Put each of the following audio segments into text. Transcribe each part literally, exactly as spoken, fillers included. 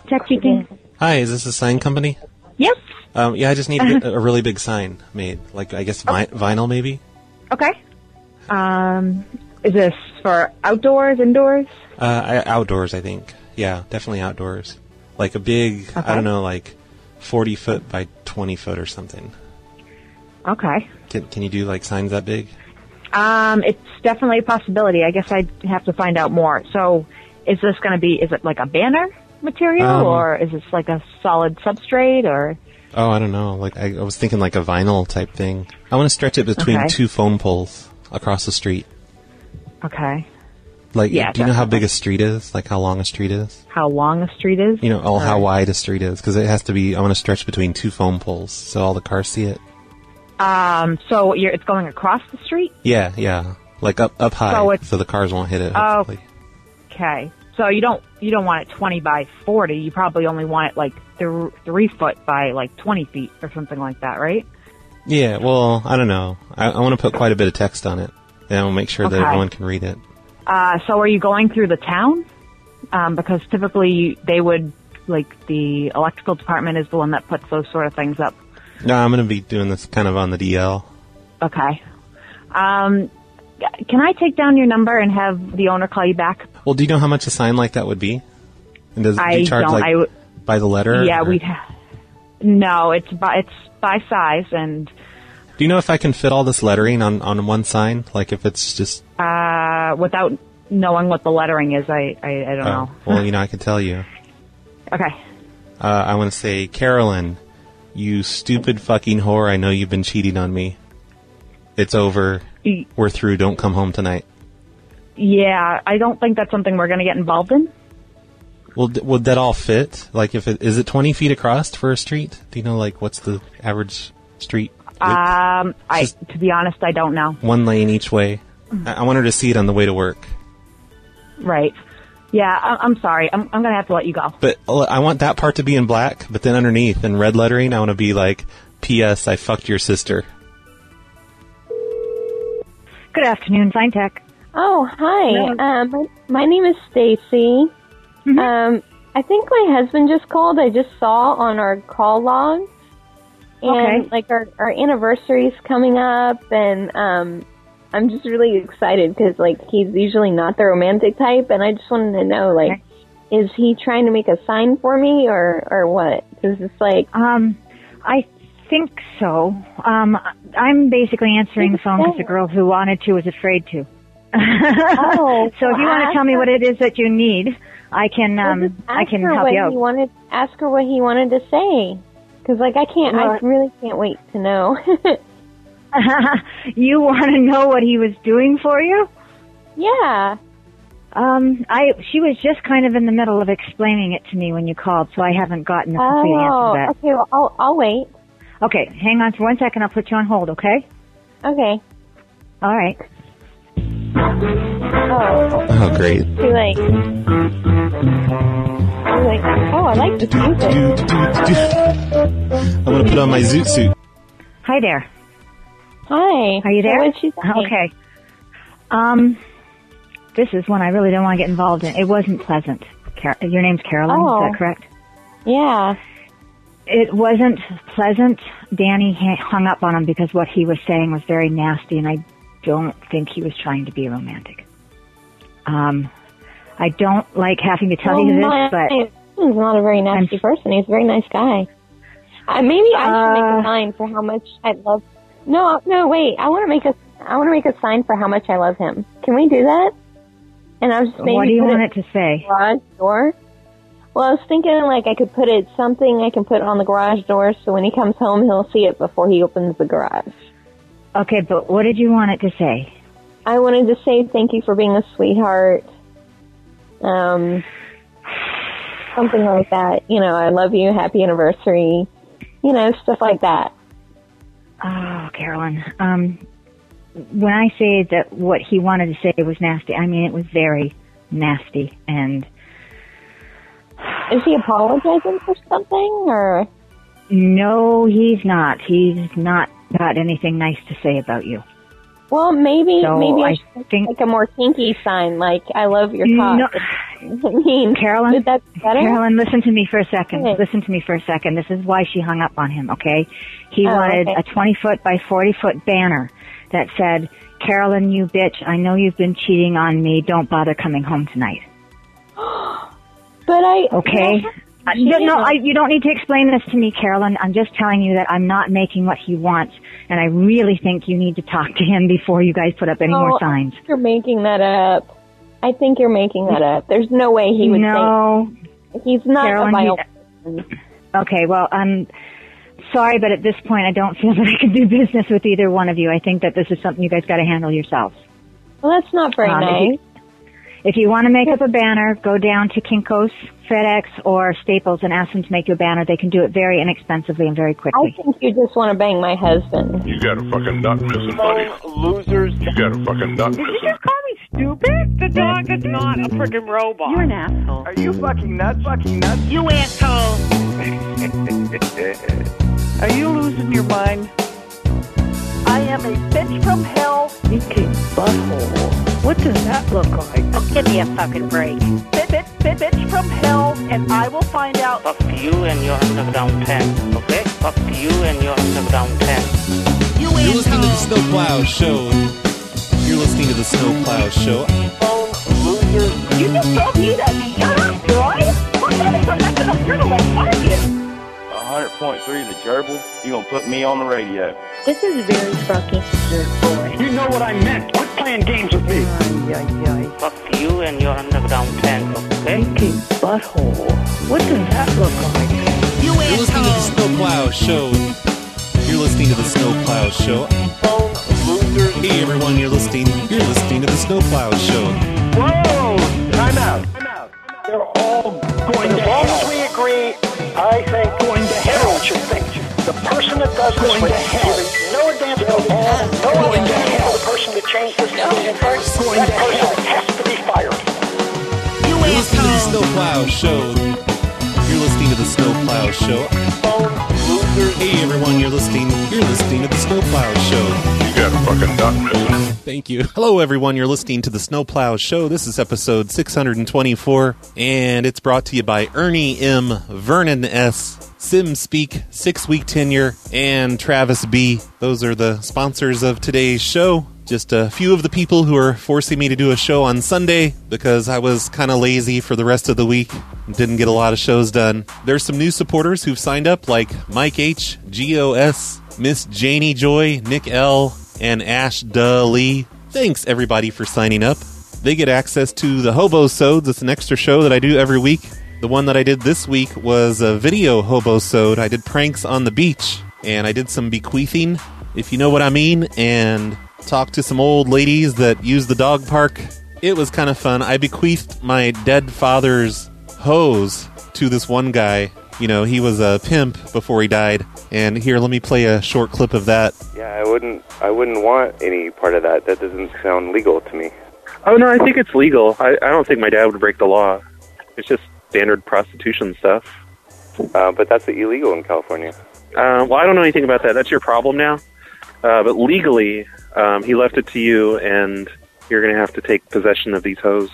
Tech speaking. Hi, is this a sign company? Yep. Um, yeah, I just need a, a really big sign made. Like, I guess vi- vinyl, maybe? Okay. Um, is this for outdoors, indoors? Uh, I, outdoors, I think. Yeah, definitely outdoors. Like a big, Okay. I don't know, like forty foot by twenty foot or something. Okay. Can, can you do, like, signs that big? Um, it's definitely a possibility. I guess I'd have to find out more. So, is this going to be, is it like a banner material, Um, or is this like a solid substrate, or? Oh, I don't know. Like, I, I was thinking like a vinyl type thing. I want to stretch it between Okay. two phone poles across the street. Okay. Like, Yeah, do you know how definitely. big a street is? Like, how long a street is? How long a street is? You know, oh, how Or- wide a street is? Because it has to be, I want to stretch between two phone poles so all the cars see it. Um, so you're, it's going across the street? Yeah, yeah. Like up up high, So so, it's- the cars won't hit it, Oh. hopefully. Okay. So you don't, you don't want it twenty by forty. You probably only want it like th- three foot by like twenty feet or something like that, right? Yeah, well, I don't know. I, I want to put quite a bit of text on it. And I'll make sure that Okay. everyone can read it. Uh, so are you going through the town? Um, because typically they would, like, the electrical department is the one that puts those sort of things up. No, I'm going to be doing this kind of on the D L. Okay. Um, can I take down your number and have the owner call you back? Well, do you know how much a sign like that would be? And does do I you charge don't. like I w- by the letter? yeah, or- we'd. Ha- no, it's by it's by size, and Do you know if I can fit all this lettering on, on one sign? Like if it's just... uh, without knowing what the lettering is, I I, I don't Oh, know. well, you know, I can tell you. Okay. Uh, I want to say, Carolyn, you stupid fucking whore, I know you've been cheating on me. It's over. Y- We're through. Don't come home tonight. Yeah, I don't think that's something we're going to get involved in. Well, d- would that all fit? Like, if it is it twenty feet across for a street? Do you know, like, what's the average street width? Um, I Just- to be honest, I don't know. One lane each way. I-, I want her to see it on the way to work. Right. Yeah, I- I'm sorry. I'm I'm going to have to let you go. But uh, I want that part to be in black, but then underneath in red lettering, I want to be like, P S. I fucked your sister. Good afternoon, Fine Tech. Oh, hi. Hello. Um, my, my name is Stacy. Mhm. Um, I think my husband just called. I just saw on our call logs. And, Okay. like, our, our anniversary's coming up, and um, I'm just really excited because, like, he's usually not the romantic type, and I just wanted to know, like, is he trying to make a sign for me, or, or what? Because it's like... Um, I think so. Um, I'm basically answering the phone because the girl who wanted to was afraid to. Oh, so if you want to tell me what it is that you need, I can Well, um just I ask can her help what you out. He wanted, ask her what he wanted to say. Because, like, I can't, I Well- really can't wait to know. You want to know what he was doing for you? Yeah. Um, I she was just kind of in the middle of explaining it to me when you called, so I haven't gotten a complete Oh, answer to okay, well, I'll, I'll wait. that. Okay, hang on for one second. I'll put you on hold. Okay? Okay. All right. Oh, Oh, great. too late. Too late. Oh, I like this music. I'm going to put on my zoot suit. Hi there. Hi. Are you So there? what'd she say? Okay. Um, this is one I really don't want to get involved in. It wasn't pleasant. Car- Your name's Caroline, Oh. is that correct? Yeah. It wasn't pleasant. Danny ha- hung up on him because what he was saying was very nasty, and I don't think he was trying to be romantic. Um, I don't like having to tell well, you this, my but husband's not a very nasty I'm- person. He's a very nice guy. Uh, maybe I should make Uh, a sign for how much I love. No, no, wait. I want to make a. I want to make a sign for how much I love him. Can we do that? And I was just maybe what do you put want it it to say? garage door. Well, I was thinking like I could put it something I can put on the garage door so when he comes home he'll see it before he opens the garage. Okay, but what did you want it to say? I wanted to say thank you for being a sweetheart. Um, something like that. You know, I love you, happy anniversary. You know, stuff like that. Oh, Carolyn. Um, when I say that what he wanted to say was nasty, I mean it was very nasty. And Is he apologizing for something or? no, he's not. He's not got anything nice to say about you. Well, maybe So maybe I, I should think- make like a more kinky sign, like I love your cock. No, I mean, Carolyn, did that better? Carolyn, listen to me for a second. Okay. Listen to me for a second. This is why she hung up on him, okay? He Oh, wanted okay. a twenty-foot by forty-foot banner that said, Carolyn, you bitch, I know you've been cheating on me. Don't bother coming home tonight. But I... Okay? Uh, no, no I, you don't need to explain this to me, Carolyn. I'm just telling you that I'm not making what he wants, and I really think you need to talk to him before you guys put up any Oh, more signs. You're making that up. I think you're making that up. There's no way he would No. say... He's not Carolyn, a violent he- person. Okay, well, I'm sorry, but at this point, I don't feel that I can do business with either one of you. I think that this is something you guys got to handle yourselves. Well, that's not very Um, if nice. you- If you want to make up a banner, go down to Kinko's, FedEx, or Staples and ask them to make you a banner. They can do it very inexpensively and very I quickly. think you just want to bang my husband. You got a fucking nut missing, buddy. Losers. You got a fucking nut Did you missing. just call me stupid? The dog is not a freaking robot. You're an asshole. Are you fucking nuts? Fucking nuts? You asshole. Are you losing your mind? I am a bitch from hell. Stinky butthole. What does that look like? Oh, give me a fucking break. Bitch, bitch, bitch, bitch from hell, and I will find out. Fuck you and your underground tent, okay? Fuck you and your underground tent. You You're listening to the asshole. Snowplow Show. You're listening to the Snowplow Show. Losers. You just told me that. Shut up, Joy. What kind of connection of journalist are you? one hundred point three The Gerbil, you gonna put me on the radio. This is very fucking weird, boy. You know what I meant. Quit playing games with me. Ay, ay, ay. Fuck you and your underground tent, okay? Stinky butthole. What does that look like? You You're listening to the asshole. Snowplow Show. You're listening to the Snowplow Show. Losers. Hey everyone, you're listening. You're listening to the Snowplow Show. Whoa! Time out. Time out. They're all going to hell. As long as we agree, I think going to hell. What you think? The person that does this with giving no advance notice, no opportunity for the person to change this decision first, that person has to be fired. You You're listening to the asshole. Snowplow Show. You're listening to the Snowplow Show. Losers. Hey everyone, you're listening. You're listening to the Snowplow Show. You got a fucking nut missing. Thank you. Hello everyone, you're listening to the Snowplow Show. This is episode six hundred twenty-four, and it's brought to you by Ernie M, Vernon S, SimSpeak, Six Week Tenure, and Travis B. Those are the sponsors of today's show. Just a few of the people who are forcing me to do a show on Sunday because I was kind of lazy for the rest of the week. Didn't get a lot of shows done. There's some new supporters who've signed up, like Mike H, G O S, Miss Janie Joy, Nick L, and Ash Duh Lee. Thanks everybody for signing up. They get access to the Hobo-sodes. It's an extra show that I do every week. The one that I did this week was a video Hobo-sode. I did pranks on the beach, and I did some bequeathing, if you know what I mean, and talked to some old ladies that use the dog park. It was kind of fun. I bequeathed my dead father's hose to this one guy. You know, he was a pimp before he died. And here, let me play a short clip of that. Yeah, I wouldn't. I wouldn't want any part of that. That doesn't sound legal to me. Oh, no, I think it's legal. I, I don't think my dad would break the law. It's just standard prostitution stuff. Uh, but that's illegal in California. Uh, well, I don't know anything about that. That's your problem now. Uh, but legally, um, he left it to you, and you're going to have to take possession of these hoes.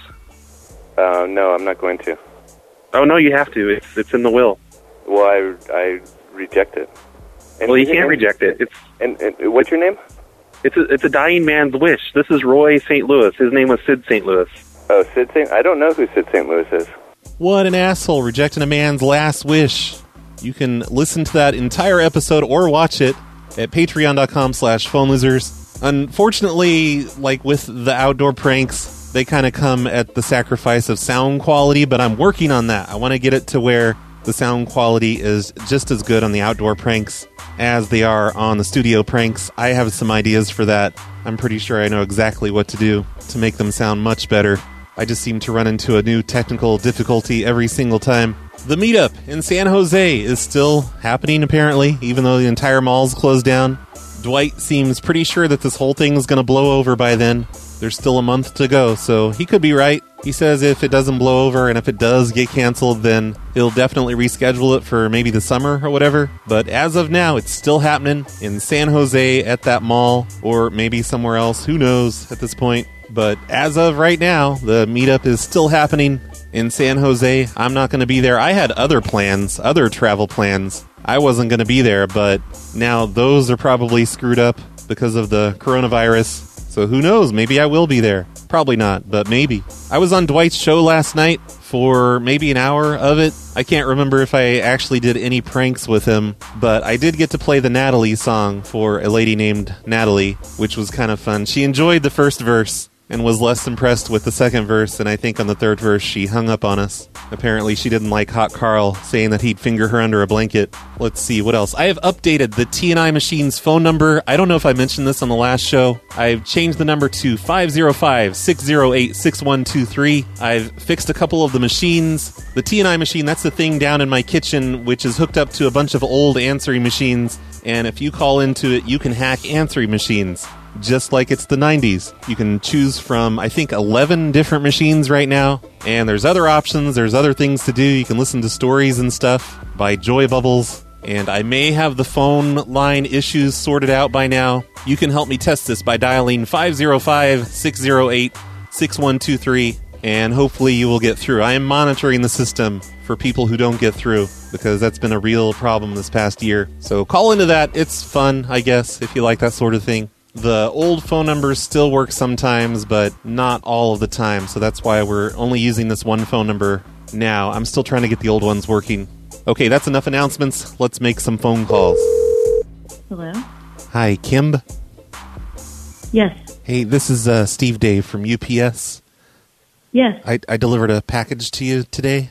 Uh, no, I'm not going to. Oh, no, you have to. It's it's in the will. Well, I, I reject it. And Well, you and- can't reject it. It's And, and what's your name? it's a, it's a dying man's wish. This is Roy Saint Louis. His name was Sid Saint Louis. Oh, Sid Saint. I don't know who Sid Saint Louis is. What an asshole, rejecting a man's last wish. You can listen to that entire episode or watch it at patreon.com slash phone losers. Unfortunately, like with the outdoor pranks, they kind of come at the sacrifice of sound quality, but I'm working on that. I want to get it to where the sound quality is just as good on the outdoor pranks as they are on the studio pranks. I have some ideas for that. I'm pretty sure I know exactly what to do to make them sound much better. I just seem to run into a new technical difficulty every single time. The meetup in San Jose is still happening, apparently, even though the entire mall's closed down. Dwight seems pretty sure that this whole thing is going to blow over by then. There's still a month to go, so he could be right. He says if it doesn't blow over and if it does get canceled, then he'll definitely reschedule it for maybe the summer or whatever. But as of now, it's still happening in San Jose at that mall, or maybe somewhere else. Who knows at this point? But as of right now, the meetup is still happening in San Jose. I'm not going to be there. I had other plans, other travel plans. I wasn't going to be there, but now those are probably screwed up because of the coronavirus. So who knows? Maybe I will be there. Probably not, but maybe. I was on Dwight's show last night for maybe an hour of it. I can't remember if I actually did any pranks with him, but I did get to play the Natalie song for a lady named Natalie, which was kind of fun. She enjoyed the first verse and was less impressed with the second verse, and I think on the third verse she hung up on us. Apparently she didn't like Hot Carl saying that he'd finger her under a blanket. Let's see, what else? I have updated the T and I Machine's phone number. I don't know if I mentioned this on the last show. I've changed the number to five oh five, six oh eight, six one two three. I've fixed a couple of the machines. The T and I Machine, that's the thing down in my kitchen, which is hooked up to a bunch of old answering machines, and if you call into it, you can hack answering machines. Just like it's the nineties. You can choose from, I think, eleven different machines right now. And there's other options. There's other things to do. You can listen to stories and stuff by Joy Bubbles. And I may have the phone line issues sorted out by now. You can help me test this by dialing five oh five, six oh eight, six one two three. And hopefully you will get through. I am monitoring the system for people who don't get through, because that's been a real problem this past year. So call into that. It's fun, I guess, if you like that sort of thing. The old phone numbers still work sometimes, but not all of the time, so that's why we're only using this one phone number now. I'm still trying to get the old ones working. Okay, that's enough announcements. Let's make some phone calls. Hello? Hi, Kim? Yes. Hey, this is uh, Steve Dave from U P S. Yes. I, I delivered a package to you today.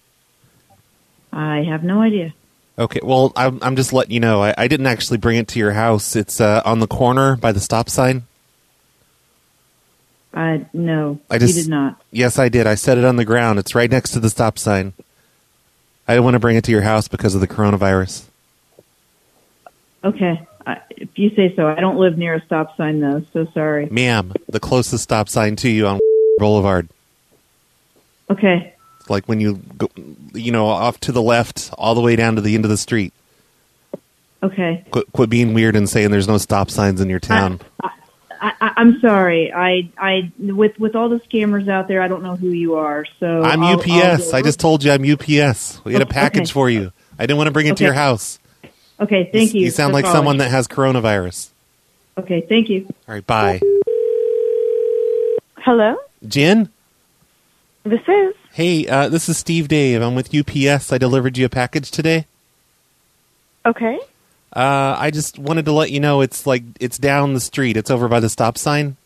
I have no idea. Okay, well, I'm, I'm just letting you know. I, I didn't actually bring it to your house. It's uh, on the corner by the stop sign. Uh, no, I just, you did not. Yes, I did. I set it on the ground. It's right next to the stop sign. I didn't want to bring it to your house because of the coronavirus. Okay, I, if you say so. I don't live near a stop sign, though, so sorry. Ma'am, the closest stop sign to you on Boulevard. Okay. Like when you go, you know, off to the left, all the way down to the end of the street. Okay. Quit, quit being weird and saying there's no stop signs in your town. I, I, I, I'm sorry. I, I, with with all the scammers out there, I don't know who you are. So I'm I'll, U P S. I'll I just told you I'm U P S. We had a package okay. for you. I didn't want to bring it okay. to your house. Okay, thank you. You sound like calling. someone that has coronavirus. Okay, thank you. All right, bye. Hello? Jen? This is. Hey, uh, this is Steve Dave. I'm with U P S. I delivered you a package today. Okay. Uh, I just wanted to let you know it's like it's down the street. It's over by the stop sign.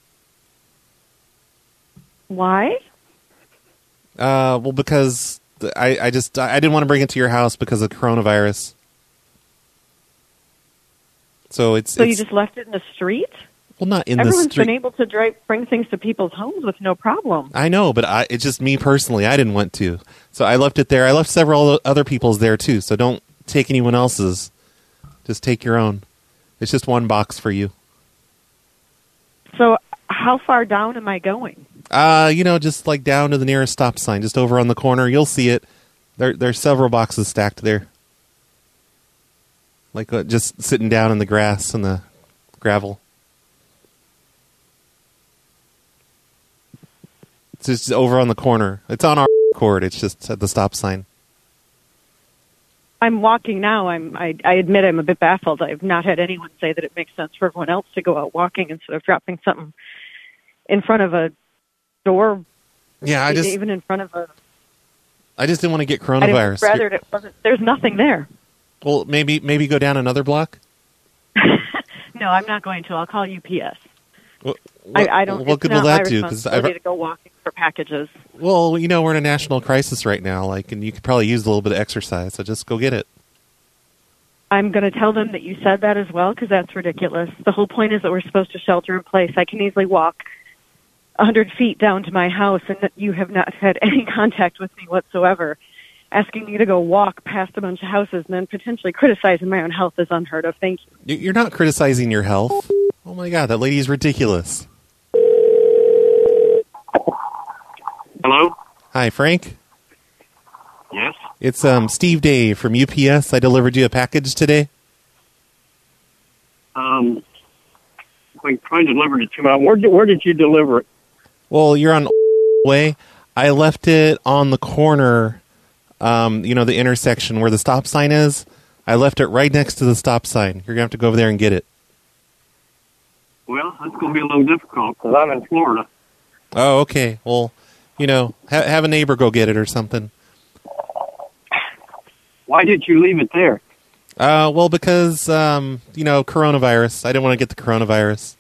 Why? Uh, well, because I, I just I didn't want to bring it to your house because of coronavirus. So it's so it's, you just left it in the street? Well, not in Everyone's the street. been able to drive, bring things to people's homes with no problem. I know, but I, it's just me personally. I didn't want to, so I left it there. I left several other people's there too. So don't take anyone else's. Just take your own. It's just one box for you. So how far down am I going? Uh, you know, just like down to the nearest stop sign, just over on the corner. You'll see it. There, there's several boxes stacked there. Like uh, just sitting down in the grass and the gravel. It's just over on the corner. It's on our cord. It's just at the stop sign. I'm walking now. I'm. I, I admit I'm a bit baffled. I've not had anyone say that it makes sense for everyone else to go out walking instead of dropping something in front of a door. Yeah, I just even in front of a. I just didn't want to get coronavirus. I'd rather it wasn't. There's nothing there. Well, maybe maybe go down another block. No, I'm not going to. I'll call U P S. What, I, I don't. What it's good not will that my do? Because responsibility to go walking for packages. Well, you know, we're in a national crisis right now. Like, and you could probably use a little bit of exercise. So just go get it. I'm going to tell them that you said that as well, because that's ridiculous. The whole point is that we're supposed to shelter in place. I can easily walk a hundred feet down to my house, and that you have not had any contact with me whatsoever. Asking me to go walk past a bunch of houses and then potentially criticizing my own health is unheard of. Thank you. You're not criticizing your health. Oh my God, that lady's ridiculous. Hello? Hi, Frank? Yes? It's um Steve Dave from U P S. I delivered you a package today. Um, we probably delivered it to me. Where did, where did you deliver it? Well, you're on way. I left it on the corner, um, you know, the intersection where the stop sign is. I left it right next to the stop sign. You're going to have to go over there and get it. Well, that's going to be a little difficult because I'm in Florida. Oh, okay. Well, you know, ha- have a neighbor go get it or something. Why did you leave it there? Uh, well, because, um, you know, coronavirus. I didn't want to get the coronavirus.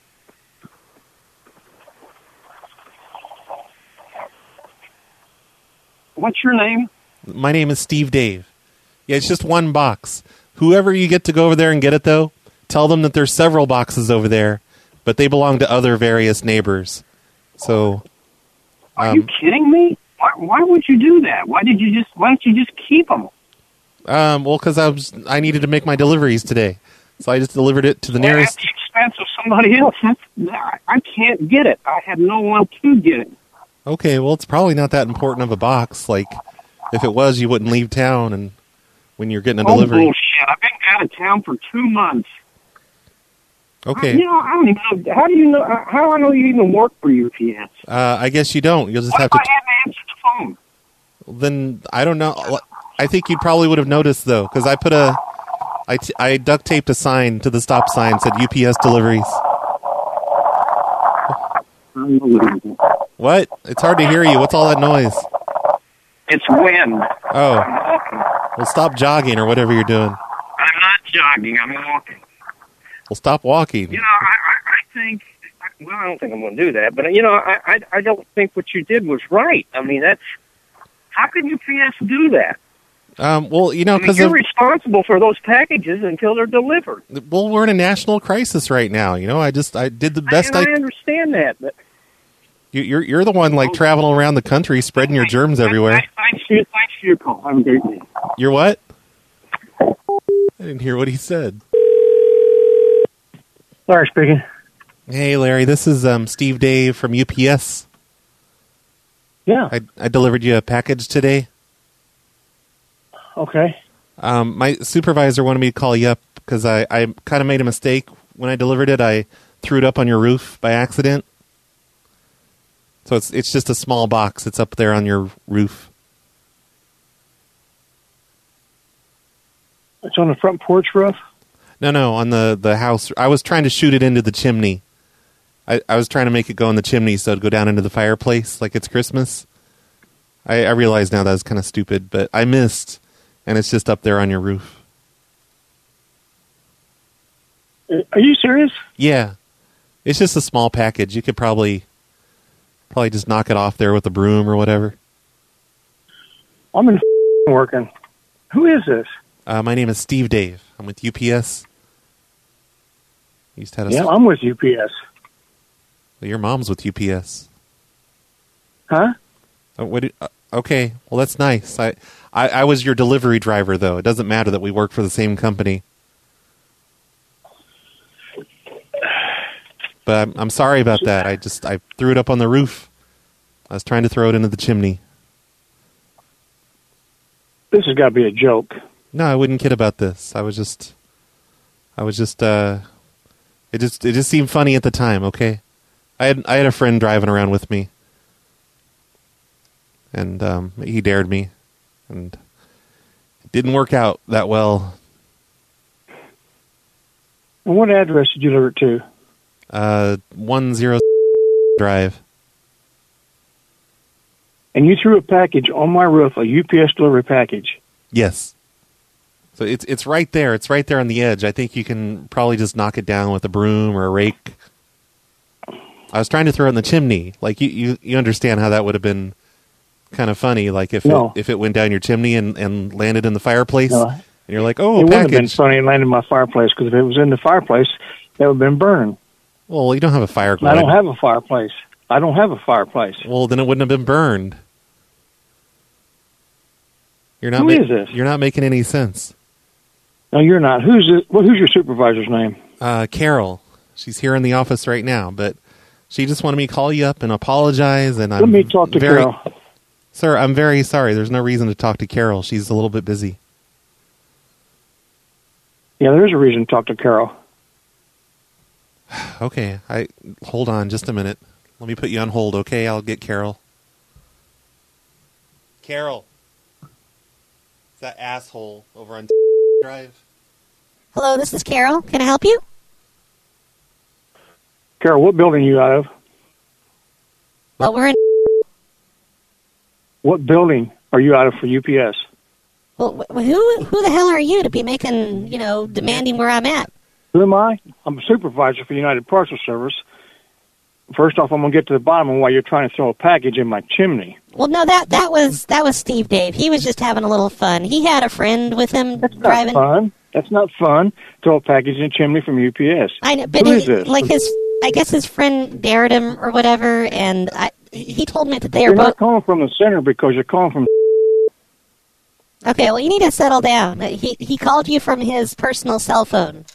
What's your name? My name is Steve Dave. Yeah, it's just one box. Whoever you get to go over there and get it, though, tell them that there's several boxes over there, but they belong to other various neighbors. So, um, are you kidding me? Why, why would you do that? Why did you just? Why don't you just keep them? Um, well, because I was I needed to make my deliveries today, so I just delivered it to the nearest. At the expense of somebody else. That's, I can't get it. I had no one to get it. Okay, well, it's probably not that important of a box. Like, if it was, you wouldn't leave town, and when you're getting a oh, delivery. Bullshit! I've been out of town for two months. Okay. I, you know, I don't even know. How do you know? How do I know you even work for U P S? Uh, I guess you don't. You'll just what have if to. I hadn't answered the phone? Then I don't know. I think you probably would have noticed though, because I put a, I, t- I duct taped a sign to the stop sign said U P S deliveries. Unbelievable. What? It's hard to hear you. What's all that noise? It's wind. Oh. Well, stop jogging or whatever you're doing. I'm not jogging. I'm walking. Well, stop walking. You know, I, I, I think. Well, I don't think I'm going to do that, but you know, I, I, I don't think what you did was right. I mean, that's how can U P S do that? Um, well, you know, because I mean, you're responsible for those packages until they're delivered. Well, we're in a national crisis right now. You know, I just I did the best I, I. I understand that, but you, you're you're the one like traveling around the country, spreading your germs everywhere. Thanks for, thanks for your call. Have a great day. You're what? I didn't hear what he said. Larry speaking. Hey, Larry. This is um, Steve Dave from U P S. Yeah. I, I delivered you a package today. Okay. Um, my supervisor wanted me to call you up because I, I kind of made a mistake when I delivered it. I threw it up on your roof by accident. So it's it's just a small box. It's up there on your roof. It's on the front porch roof? No, no, on the, the house. I was trying to shoot it into the chimney. I, I was trying to make it go in the chimney so it'd go down into the fireplace like it's Christmas. I, I realize now that was kind of stupid, but I missed, and it's just up there on your roof. Are you serious? Yeah. It's just a small package. You could probably probably just knock it off there with a broom or whatever. I'm in working. Who is this? Uh, my name is Steve Dave. I'm with U P S. You used to have a yeah, I'm with U P S. Well, your mom's with U P S. Huh? Oh, what? Did, uh, okay, well that's nice. I, I, I was your delivery driver, though. It doesn't matter that we work for the same company. But I'm, I'm sorry about that. I just I threw it up on the roof. I was trying to throw it into the chimney. This has got to be a joke. No, I wouldn't kid about this. I was just, I was just, uh, it just, it just seemed funny at the time. Okay, I had, I had a friend driving around with me, and um, he dared me, and it didn't work out that well. And what address did you deliver it to? Uh, one zero drive. And you threw a package on my roof, a U P S delivery package. Yes. So it's it's right there. It's right there on the edge. I think you can probably just knock it down with a broom or a rake. I was trying to throw it in the chimney. Like you, you, you understand how that would have been kind of funny. Like if no. it, if it went down your chimney and, and landed in the fireplace, no. and you're like, oh, it a wouldn't package. have been funny and landed in my fireplace because if it was in the fireplace, that would have been burning. Well, you don't have a fire. I don't have a fireplace. I don't have a fireplace. Well, then it wouldn't have been burned. You're not Who ma- is this? You're not making any sense. No, you're not. Who's this? Well, who's your supervisor's name? Uh, Carol. She's here in the office right now, but she just wanted me to call you up and apologize. And I'm Let me talk to very, Carol. Sir, I'm very sorry. There's no reason to talk to Carol. She's a little bit busy. Yeah, there's a reason to talk to Carol. Okay, I hold on just a minute. Let me put you on hold, okay? I'll get Carol. Carol. It's that asshole over on Drive. Hello, this is Carol. Can I help you? Carol, what building are you out of? Well, we're in... What building are you out of for U P S? Well, wh- who who the hell are you to be making, you know, demanding where I'm at? Who am I? I'm a supervisor for United Parcel Service. First off, I'm going to get to the bottom of why you're trying to throw a package in my chimney. Well, no, that that was that was Steve Dave. He was just having a little fun. He had a friend with him That's driving. not fun. That's not fun. Throw a package in a chimney from U P S. I know, but Who he, is this? like his, I guess his friend dared him or whatever, and I, he told me that they You're are not both. calling from the center because you're calling from... Okay, well, you need to settle down. He he called you from his personal cell phone.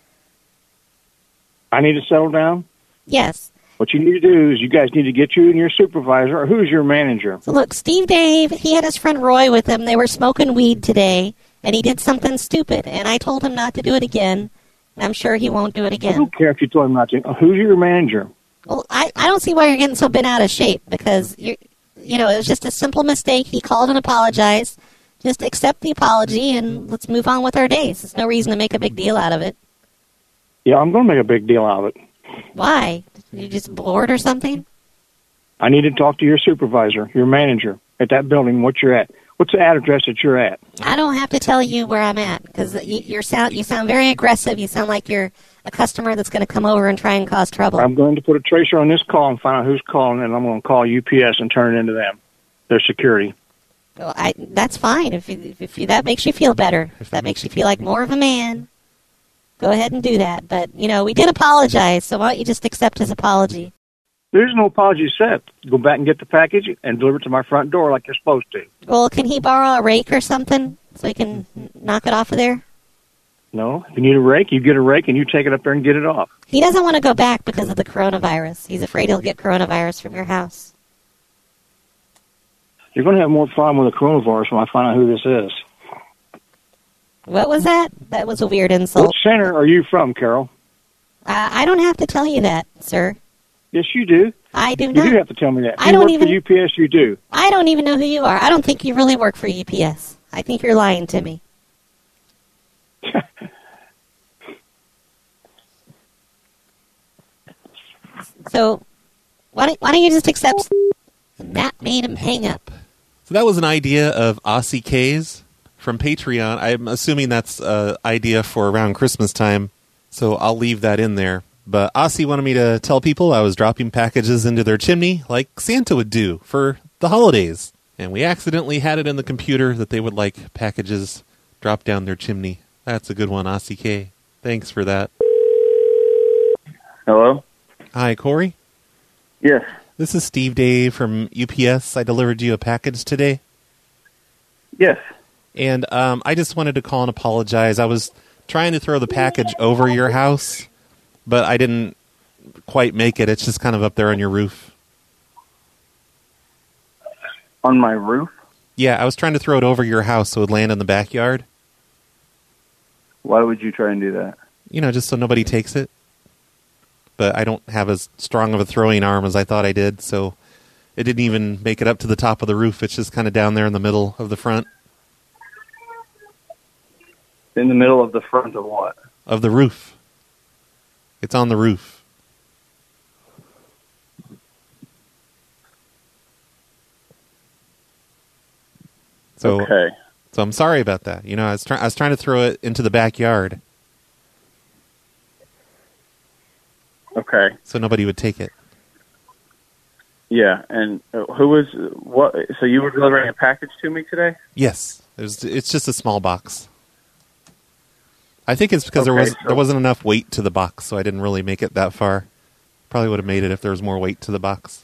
I need to settle down? Yes. What you need to do is you guys need to get you and your supervisor, or who's your manager? So look, Steve Dave, he had his friend Roy with him. They were smoking weed today, and he did something stupid, and I told him not to do it again. And I'm sure he won't do it I again. don't care if you told him not to. Who's your manager? Well, I, I don't see why you're getting so bent out of shape, because, you're, you know, it was just a simple mistake. He called and apologized. Just accept the apology, and let's move on with our days. There's no reason to make a big deal out of it. Yeah, I'm going to make a big deal out of it. Why? You just bored or something? I need to talk to your supervisor, your manager, at that building, what you're at. What's the address that you're at? I don't have to tell you where I'm at, because you, you're sound, you sound very aggressive. You sound like you're a customer that's going to come over and try and cause trouble. I'm going to put a tracer on this call and find out who's calling, and I'm going to call U P S and turn it into them, their security. Well, I, that's fine. If, you, if you, that makes you feel better, if that makes you feel like more of a man, go ahead and do that. But, you know, we did apologize, so why don't you just accept his apology? There's no apology accept. Go back and get the package and deliver it to my front door like you're supposed to. Well, can he borrow a rake or something so he can knock it off of there? No. If you need a rake, you get a rake and you take it up there and get it off. He doesn't want to go back because of the coronavirus. He's afraid he'll get coronavirus from your house. You're going to have more problem with the coronavirus when I find out who this is. What was that? That was a weird insult. What center are you from, Carol? Uh, I don't have to tell you that, sir. Yes, you do. I do you not. You do have to tell me that. If I you don't work even- for U P S, you do. I don't even know who you are. I don't think you really work for U P S. I think you're lying to me. So, why don't, why don't you just accept... And that made him hang up. So that was an idea of Aussie K's from Patreon. I'm assuming that's an idea for around Christmas time, so I'll leave that in there. But Aussie wanted me to tell people I was dropping packages into their chimney like Santa would do for the holidays. And we accidentally had it in the computer that they would like packages dropped down their chimney. That's a good one, Aussie K. Thanks for that. Hello? Hi, Corey? Yes. This is Steve Dave from U P S. I delivered you a package today. Yes. And um, I just wanted to call and apologize. I was trying to throw the package over your house, but I didn't quite make it. It's just kind of up there on your roof. On my roof? Yeah, I was trying to throw it over your house so it would land in the backyard. Why would you try and do that? You know, just so nobody takes it. But I don't have as strong of a throwing arm as I thought I did, so it didn't even make it up to the top of the roof. It's just kind of down there in the middle of the front. In the middle of the front of what? Of the roof. It's on the roof. So, okay. So I'm sorry about that. You know, I was, try- I was trying to throw it into the backyard. Okay. So nobody would take it. Yeah, and uh, who was, what, so you were delivering a package to me today? Yes. There's, it's just a small box. I think it's because Okay, there was so- there wasn't enough weight to the box, so I didn't really make it that far. Probably would have made it if there was more weight to the box.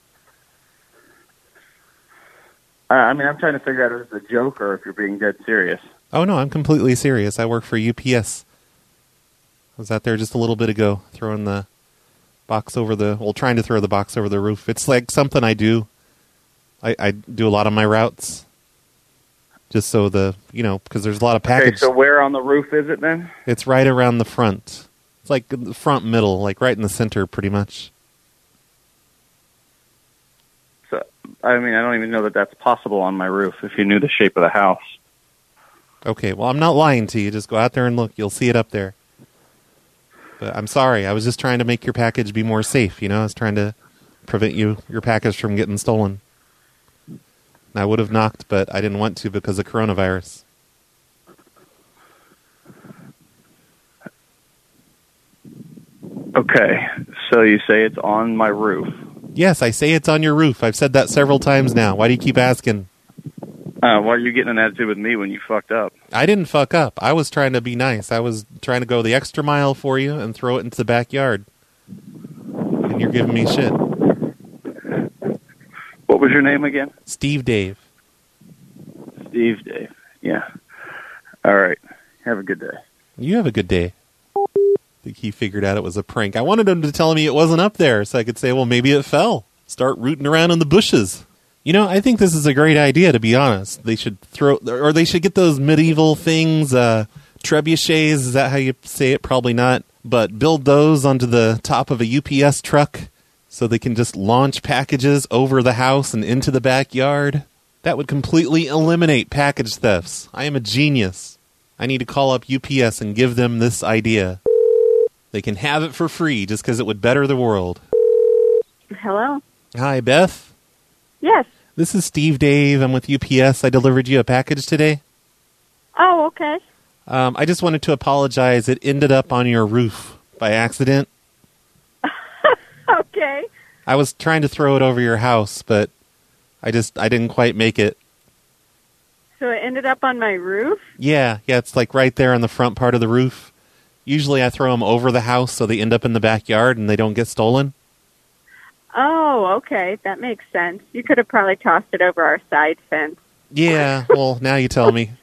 I, I mean, I'm trying to figure out if it's a joke or if you're being dead serious. Oh, no, I'm completely serious. I work for U P S. I was out there just a little bit ago throwing the box over the, well, trying to throw the box over the roof. It's like something I do. I, I do a lot of my routes. Just so the, you know, because there's a lot of package. Okay, so where on the roof is it then? It's right around the front. It's like in the front middle, like right in the center, pretty much. So, I mean, I don't even know that that's possible on my roof if you knew the shape of the house. Okay, well, I'm not lying to you. Just go out there and look. You'll see it up there. But I'm sorry. I was just trying to make your package be more safe, you know? I was trying to prevent you your package from getting stolen. And I would have knocked, but I didn't want to because of coronavirus. Okay, so you say it's on my roof. Yes, I say it's on your roof. I've said that several times now. Why do you keep asking? Uh, why are you getting an attitude with me when you fucked up? I didn't fuck up. I was trying to be nice. I was trying to go the extra mile for you and throw it into the backyard. And you're giving me shit. What was your name again? Steve Dave. Steve Dave. Yeah. All right. Have a good day. You have a good day. I think he figured out it was a prank. I wanted him to tell me it wasn't up there so I could say, well, maybe it fell. Start rooting around in the bushes. You know, I think this is a great idea, to be honest. They should throw, or they should get those medieval things, uh, trebuchets, is that how you say it? Probably not. But build those onto the top of a U P S truck so they can just launch packages over the house and into the backyard. That would completely eliminate package thefts. I am a genius. I need to call up U P S and give them this idea. They can have it for free just because it would better the world. Hello? Hi, Beth. Yes. This is Steve Dave. I'm with U P S. I delivered you a package today. Oh, okay. Um, I just wanted to apologize. It ended up on your roof by accident. Okay. I was trying to throw it over your house, but I just I didn't quite make it. So it ended up on my roof? Yeah, yeah, it's like right there on the front part of the roof. Usually I throw them over the house so they end up in the backyard and they don't get stolen. Oh, okay. That makes sense. You could have probably tossed it over our side fence. Yeah, well, now you tell me.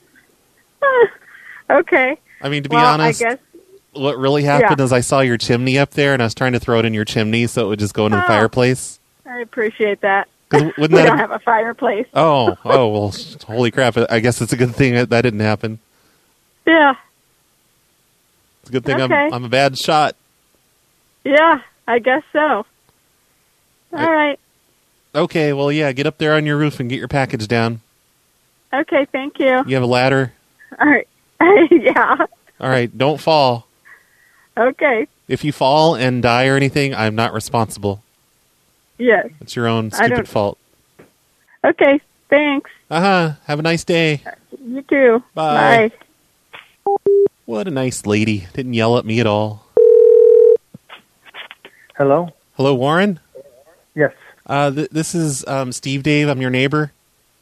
Okay. I mean, to be well, honest, I guess, what really happened yeah. is I saw your chimney up there and I was trying to throw it in your chimney so it would just go into Oh. the fireplace. I appreciate that. Wouldn't we that don't have- have a fireplace. Oh, oh, well, holy crap. I guess it's a good thing that, that didn't happen. Yeah. It's a good thing Okay. I'm, I'm a bad shot. Yeah, I guess so. All I- right. Okay, well, yeah, get up there on your roof and get your package down. Okay, thank you. You have a ladder? All right. Yeah. All right, don't fall. Okay. If you fall and die or anything, I'm not responsible. Yes. It's your own I stupid don't- fault. Okay, thanks. Uh-huh. Have a nice day. You too. Bye. Bye. What a nice lady. Didn't yell at me at all. Hello? Hello, Warren? Yes. Uh, th- this is um, Steve Dave. I'm your neighbor.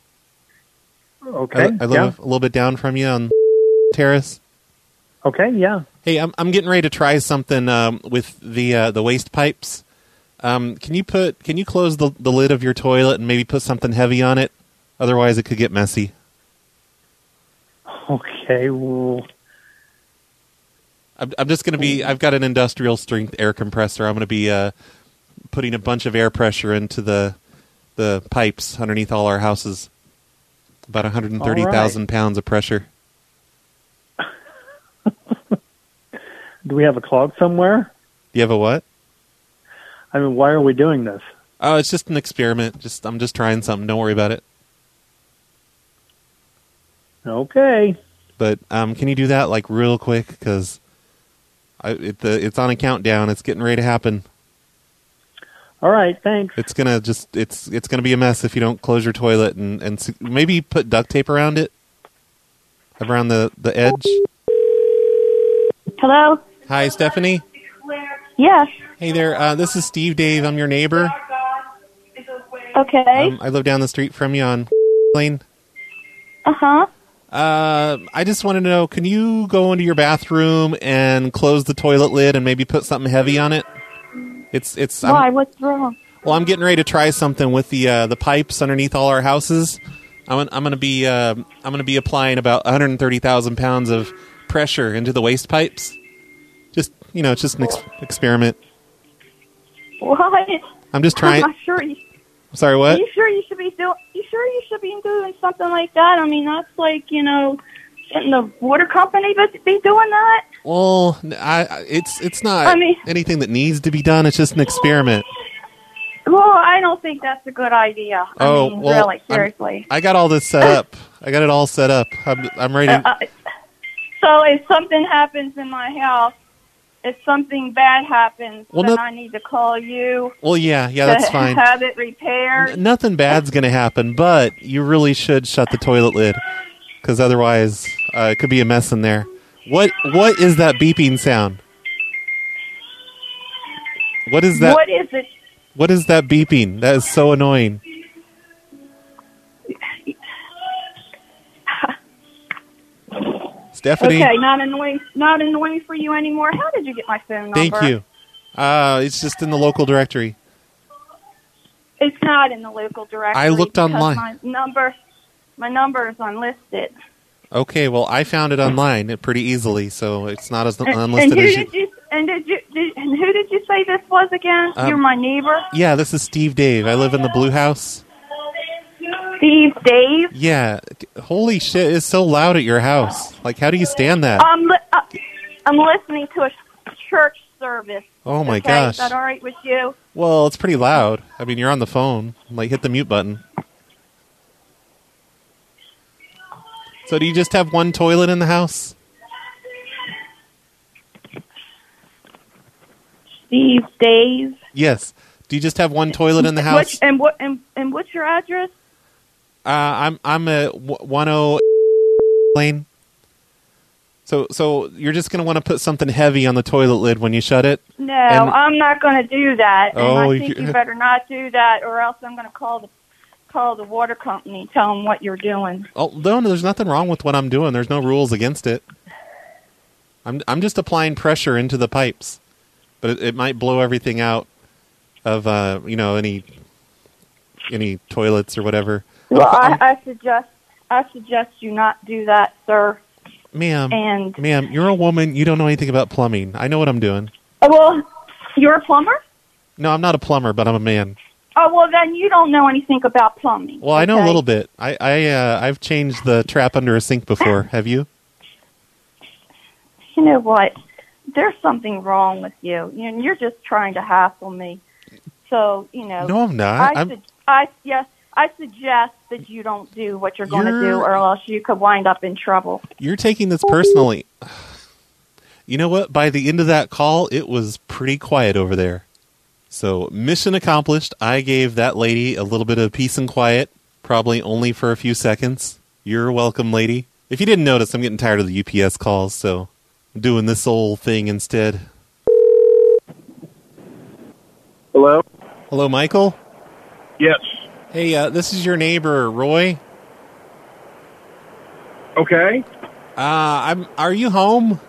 Okay. I, I live a little bit down from you on Terrace. Okay, yeah. Hey, I'm I'm getting ready to try something um, with the uh, the waste pipes. Um, can you put can you close the the lid of your toilet and maybe put something heavy on it? Otherwise, it could get messy. Okay, well... I'm, I'm just going to be. I've got an industrial strength air compressor. I'm going to be uh, putting a bunch of air pressure into the the pipes underneath all our houses. About one hundred thirty thousand pounds of pressure. Do we have a clog somewhere? Do you have a what? I mean, why are we doing this? Oh, it's just an experiment. Just I'm just trying something. Don't worry about it. Okay. But um, can you do that like real quick? Because it, the, it's on a countdown. It's getting ready to happen. All right, thanks. It's gonna just it's it's gonna be a mess if you don't close your toilet and, and s- maybe put duct tape around it, around the, the edge. Hello? Hi, Stephanie. Yes. Hey there. Uh, this is Steve Dave. I'm your neighbor. Okay. Um, I live down the street from you on Lane. Uh-huh. Uh, I just want to know, can you go into your bathroom and close the toilet lid and maybe put something heavy on it? It's it's. I'm- Why? What's wrong? Well, I'm getting ready to try something with the uh, the pipes underneath all our houses. I'm I'm going to be uh, I'm going to be applying about one hundred thirty thousand pounds of pressure into the waste pipes. Just you know, it's just an ex- experiment. What? I'm just trying. I'm not sure. You, Sorry, Are what? you sure you should be doing? You sure you should be doing something like that? I mean, that's like you know, shouldn't the water company be be doing that? Well, I, I- it's it's not I mean- anything that needs to be done. It's just an experiment. Well, I don't think that's a good idea. I oh, mean, well, really, I'm- seriously. I got all this set up. I got it all set up. I'm, I'm ready. Uh, uh, so if something happens in my house, if something bad happens, Well, then no- I need to call you well, yeah, yeah, to that's fine. have it repaired. N- Nothing bad's going to happen, but you really should shut the toilet lid, because otherwise uh, it could be a mess in there. What What is that beeping sound? What is that? What is it? What is that beeping? That is so annoying. Stephanie, Okay, not annoying, not annoying for you anymore. How did you get my phone number? thank you. Uh, it's just in the local directory. It's not in the local directory. I looked because online. My number, my number is unlisted. Okay, well, I found it online pretty easily, so it's not as And, unlisted and who as you. did you? And did you? Did, and who did you say this was again? Um, You're my neighbor, Yeah, this is Steve Dave. I live in the Blue House. Steve Dave. Yeah, holy shit, it's so loud at your house. Like, how do you stand that? I'm li- uh, I'm listening to a church service. Oh my okay? gosh. Is that all right with you? Well, it's pretty loud. I mean, you're on the phone. Like, hit the mute button. So do you just have one toilet in the house? Steve Dave. Yes. Do you just have one toilet in the house? Which, and what? And, and what's your address? Uh, I'm I'm at one oh Lane. So so you're just gonna want to put something heavy on the toilet lid when you shut it. No, And- I'm not going to do that. And Oh, I think you- you better not do that, or else I'm going to call the call the water company, tell them what you're doing. Oh no, no, there's nothing wrong with what I'm doing. There's no rules against it. I'm I'm just applying pressure into the pipes, but it, it might blow everything out of uh you know any any toilets or whatever. Well, I'm- I, I suggest I suggest you not do that, sir. Ma'am, And ma'am, you're a woman. You don't know anything about plumbing. I know what I'm doing. oh, well, you're a plumber. No, I'm not a plumber, but I'm a man. Oh well, then you don't know anything about plumbing. Well, I know a okay? little bit. I I uh, I've changed the trap under a sink before. Have you? You know what? There's something wrong with you. You know, you're just trying to hassle me. So you know. No, I'm not. I, I'm- su- I yes, I suggest that you don't do what you're going to do, You're- or else you could wind up in trouble. You're taking this personally. You know what? By the end of that call, it was pretty quiet over there. So, mission accomplished. I gave that lady a little bit of peace and quiet, probably only for a few seconds. You're welcome, lady. If you didn't notice, I'm getting tired of the U P S calls, so I'm doing this old thing instead. Hello? Hello, Michael? Yes. Hey, uh, this is your neighbor, Roy. Okay. Uh, I'm. Are you home?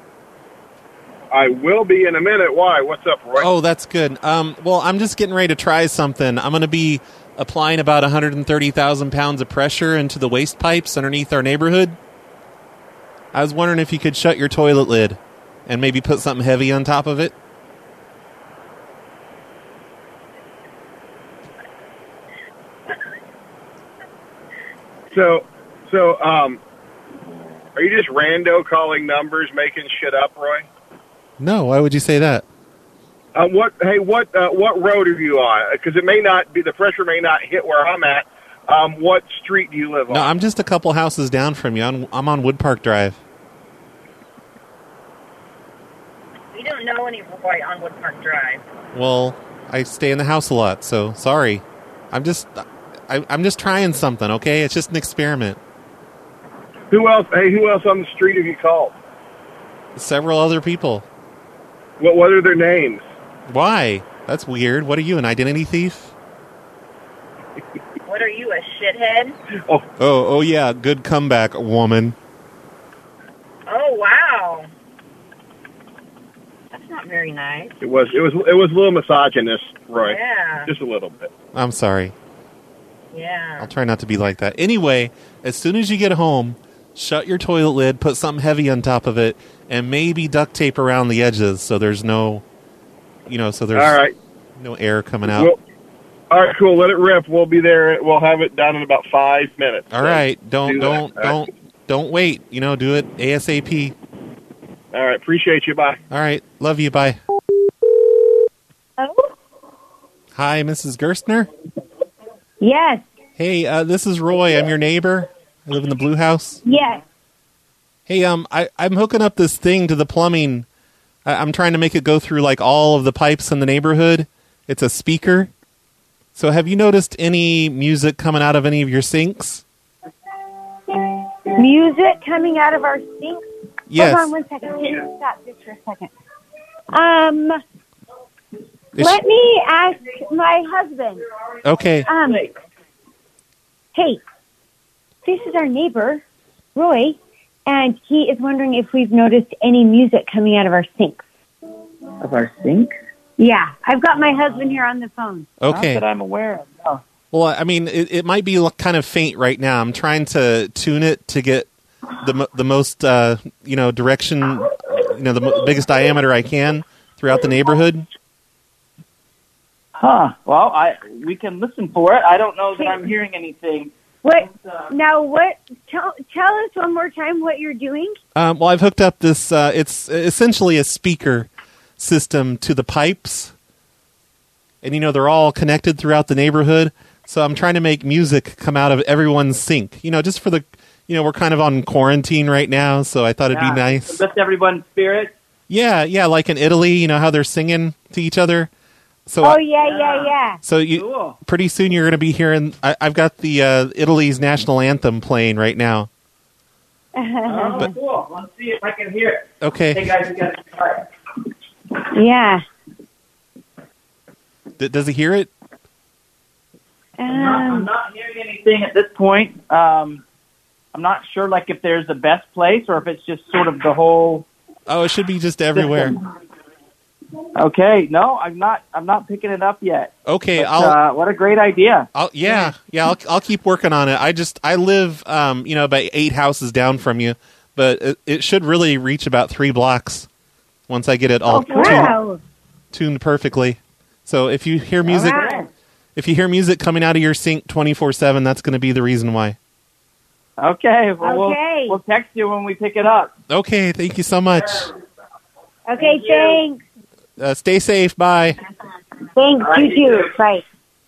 I will be in a minute. Why? What's up, Roy? Oh, that's good. Um, well, I'm just getting ready to try something. I'm going to be applying about one hundred thirty thousand pounds of pressure into the waste pipes underneath our neighborhood. I was wondering if you could shut your toilet lid and maybe put something heavy on top of it. So, so, um, are you just rando calling numbers, making shit up, Roy? No, why would you say that? Uh, what? Hey, what? Uh, what road are you on? Because it may not be the pressure may not hit where I'm at. Um, what street do you live on? No, I'm just a couple houses down from you. I'm, I'm on Wood Park Drive. We don't know any Roy on Wood Park Drive. Well, I stay in the house a lot, so sorry. I'm just, I, I'm just trying something. Okay, it's just an experiment. Who else? Hey, who else on the street have you called? Several other people. What? What are their names? Why? That's weird. What are you, an identity thief? What are you, a shithead? Oh, oh, oh yeah. Good comeback, woman. Oh, wow. That's not very nice. It was. It was. It was a little misogynist, Roy. Yeah. Just a little bit. I'm sorry. Yeah. I'll try not to be like that. Anyway, as soon as you get home, shut your toilet lid, put something heavy on top of it, and maybe duct tape around the edges so there's no, you know, so there's All right. no air coming out. Well, all right, cool. Let it rip. We'll be there. We'll have it done in about five minutes. All right, don't do that. don't All don't right. don't wait. You know, do it ASAP. All right. Appreciate you. Bye. All right. Love you. Bye. Hello? Hi, Missus Gerstner. Yes. Hey, uh, this is Roy. I'm your neighbor. I live in the blue house. Yes. Hey, um, I, I'm hooking up this thing to the plumbing. I, I'm trying to make it go through like all of the pipes in the neighborhood. It's a speaker. So have you noticed any music coming out of any of your sinks? Music coming out of our sink? Yes. Hold on one second. Can you stop just for a second? Um, Is let she- me ask my husband. Okay. Um, hey, this is our neighbor, Roy, and he is wondering if we've noticed any music coming out of our sinks. Of our sink? Yeah, I've got my husband here on the phone. Okay. Not that I'm aware of. No. Well, I mean, it, it might be l- kind of faint right now. I'm trying to tune it to get the mo- the most, uh, you know, direction, you know, the mo- biggest diameter I can throughout the neighborhood. Huh. Well, I we can listen for it. I don't know that I'm hearing anything. What? Now, what? Tell, tell us one more time what you're doing. Um, well, I've hooked up this. Uh, it's essentially a speaker system to the pipes, and you know they're all connected throughout the neighborhood. So I'm trying to make music come out of everyone's sink. You know, just for the, you know, we're kind of on quarantine right now, so I thought it'd Yeah. be nice. Lift everyone's spirit. Yeah, yeah, like in Italy, you know how they're singing to each other. So oh, I- yeah, yeah, yeah. So you pretty soon you're going to be hearing. I, I've got the uh, Italy's national anthem playing right now. Oh, But- cool. Let's see if I can hear it. Okay. Hey, guys, you got to try it. Yeah. D- does he hear it? I'm, not, I'm not hearing anything at this point. Um, I'm not sure, like, if there's a best place or if it's just sort of the whole. Oh, it should be just everywhere. Okay, no, I'm not. I'm not picking it up yet. Okay, But, I'll. Uh, what a great idea! I'll yeah, yeah. I'll I'll keep working on it. I just I live, um, you know, about eight houses down from you, but it, it should really reach about three blocks once I get it all Oh, wow. tuned, tuned perfectly. So if you hear music, right. if you hear music coming out of your sink twenty-four seven, that's going to be the reason why. Okay, well, Okay. we'll we'll text you when we pick it up. Okay, thank you so much. Okay, thanks. Uh, stay safe. Bye. Thanks, you too. Bye.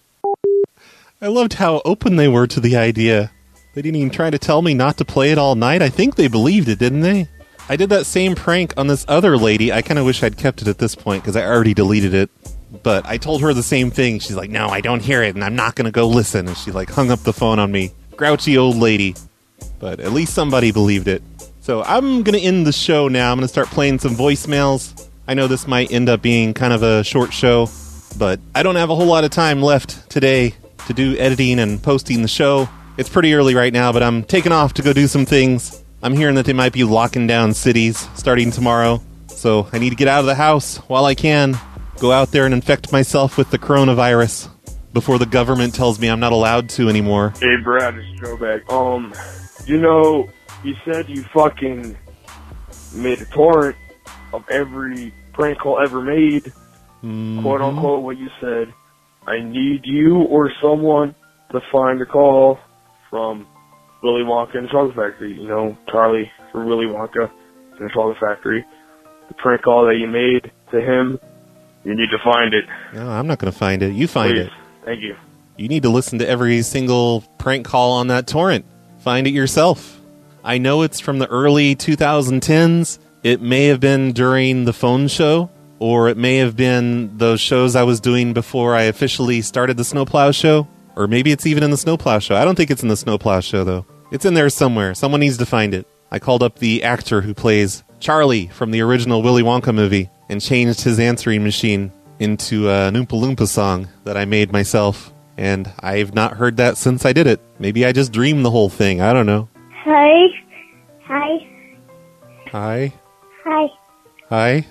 I loved how open they were to the idea. They didn't even try to tell me not to play it all night. I think they believed it, didn't they? I did that same prank on this other lady. I kind of wish I'd kept it at this point because I already deleted it. But I told her the same thing. She's like, no, I don't hear it, and I'm not going to go listen. And she like hung up the phone on me. Grouchy old lady. But at least somebody believed it. So I'm going to end the show now. I'm going to start playing some voicemails. I know this might end up being kind of a short show, but I don't have a whole lot of time left today to do editing and posting the show. It's pretty early right now, but I'm taking off to go do some things. I'm hearing that they might be locking down cities starting tomorrow, so I need to get out of the house while I can, go out there and infect myself with the coronavirus before the government tells me I'm not allowed to anymore. Hey, Brad, it's Joe back. Um, you know, you said you fucking made a torrent of every prank call ever made, Mm-hmm. quote unquote, what you said. I need you or someone to find a call from Willy Wonka and the Chocolate Factory. You know, Charlie from Willy Wonka and the Chocolate Factory. The prank call that you made to him, you need to find it. No, I'm not going to find it. You find Please. it. Thank you. You need to listen to every single prank call on that torrent. Find it yourself. I know it's from the early twenty tens. It may have been during the phone show, or it may have been those shows I was doing before I officially started the Snowplow Show, or maybe it's even in the Snowplow Show. I don't think it's in the Snowplow Show, though. It's in there somewhere. Someone needs to find it. I called up the actor who plays Charlie from the original Willy Wonka movie and changed his answering machine into a Oompa Loompa song that I made myself. And I've not heard that since I did it. Maybe I just dreamed the whole thing. I don't know. Hi. Hi. Hi. Hi. Hi.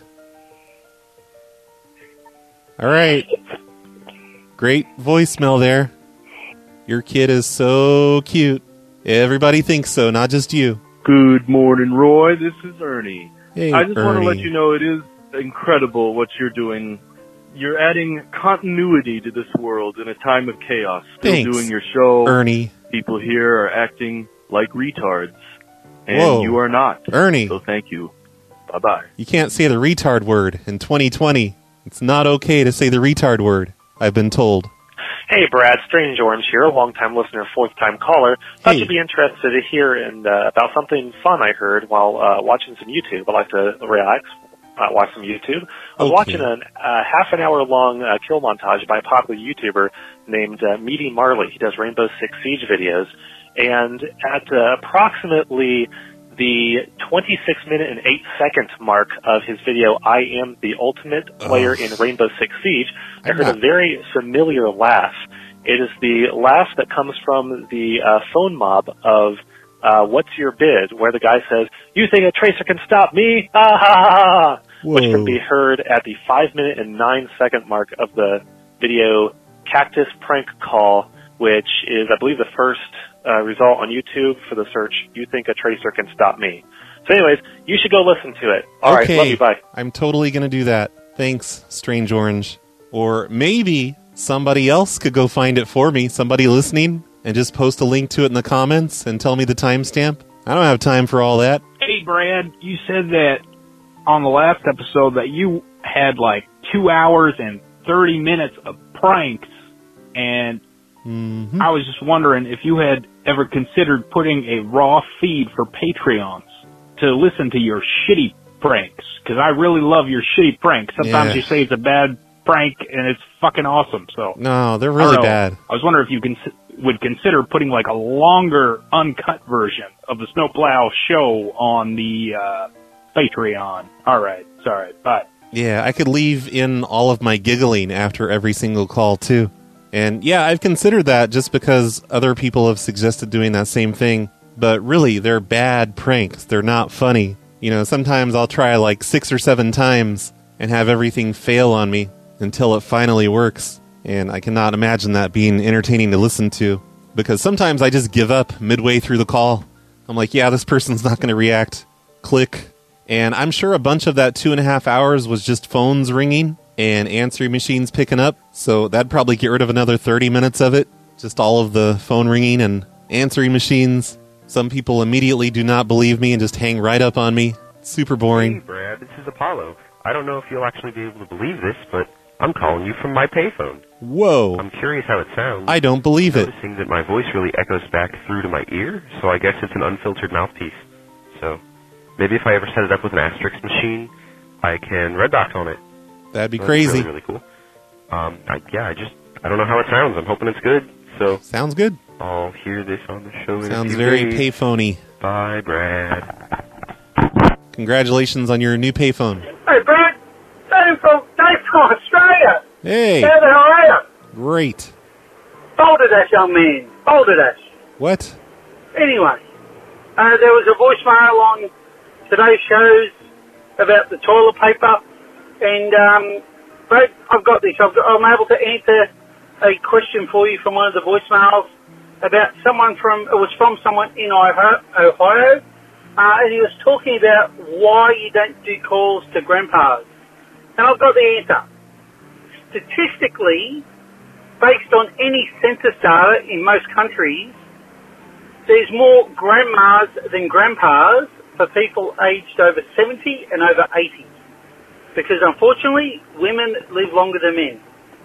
All right. Great voicemail there. Your kid is so cute. Everybody thinks so, not just you. Good morning, Roy. This is Ernie. Hey, I just want to let Ernie. you know it is incredible what you're doing. You're adding continuity to this world in a time of chaos. Still Thanks, doing your show. Ernie. People here are acting like retards. And Whoa. you are not. Ernie. So thank you. Bye-bye. You can't say the retard word in twenty twenty. It's not okay to say the retard word, I've been told. Hey, Brad, Strange Orange here, long-time listener, fourth-time caller. Thought Hey. you'd be interested to hear and, uh, about something fun I heard while uh, watching some YouTube. I like to relax, uh, watch some YouTube. I was Okay. watching a uh, half an hour-long uh, kill montage by a popular YouTuber named uh, Meaty Marley. He does Rainbow Six Siege videos. And at uh, approximately the twenty-six minute and eight second mark of his video, I am the ultimate player Ugh. in Rainbow Six Siege, I I'm heard not- a very familiar laugh. It is the laugh that comes from the uh, phone mob of uh, What's Your Bid, where the guy says, you think a tracer can stop me? Ah, ha, ha, ha, ha," which can be heard at the five minute and nine second mark of the video Cactus Prank Call, which is, I believe, the first uh, result on YouTube for the search, you think a tracer can stop me. So anyways, you should go listen to it. All right, okay. love you, bye. I'm totally going to do that. Thanks, Strange Orange. Or maybe somebody else could go find it for me, somebody listening, and just post a link to it in the comments and tell me the timestamp. I don't have time for all that. Hey, Brad, you said that on the last episode that you had like two hours and thirty minutes of pranks, and Mm-hmm. I was just wondering if you had ever considered putting a raw feed for Patreons to listen to your shitty pranks, because I really love your shitty pranks. Sometimes Yeah. you say it's a bad prank, and it's fucking awesome. So No, they're I really don't know. bad. I was wondering if you cons- would consider putting like a longer, uncut version of the Snowplow show on the uh, Patreon. All right, sorry, bye. Yeah, I could leave in all of my giggling after every single call, too. And yeah, I've considered that just because other people have suggested doing that same thing. But really, they're bad pranks. They're not funny. You know, sometimes I'll try like six or seven times and have everything fail on me until it finally works. And I cannot imagine that being entertaining to listen to. Because sometimes I just give up midway through the call. I'm like, yeah, this person's not going to react. Click. And I'm sure a bunch of that two and a half hours was just phones ringing and answering machines picking up. So that'd probably get rid of another thirty minutes of it. Just all of the phone ringing and answering machines. Some people immediately do not believe me and just hang right up on me. Super boring. Hey, Brad, this is Apollo. I don't know if you'll actually be able to believe this, but I'm calling you from my payphone. Whoa. I'm curious how it sounds. I don't believe it. Noticing that my voice really echoes back through to my ear, so I guess it's an unfiltered mouthpiece. So maybe if I ever set it up with an asterisk machine, I can red box on it. That'd be So crazy. That's really, really cool. Um, I, yeah, I just, I don't know how it sounds. I'm hoping it's good. So Sounds good. I'll hear this on the show in a Sounds few very days. payphony. Bye, Brad. Congratulations on your new payphone. Hey, Brad. Dave from, Dave from Australia. Hey. How the hell are you? Great. Balderdash, young man. Balderdash. What? Anyway, uh, there was a voicemail on today's shows about the toilet paper, and um, Brad, I've got this. I've got, I'm able to answer a question for you from one of the voicemails about someone from, it was from someone in Ohio, Ohio uh, and he was talking about why you don't do calls to grandpas. And I've got the answer. Statistically, based on any census data in most countries, there's more grandmas than grandpas for people aged over seventy and over eighty. Because unfortunately, women live longer than men.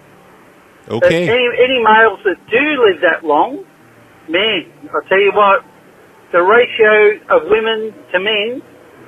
Okay. So any, any males that do live that long, man, I'll tell you what, the ratio of women to men,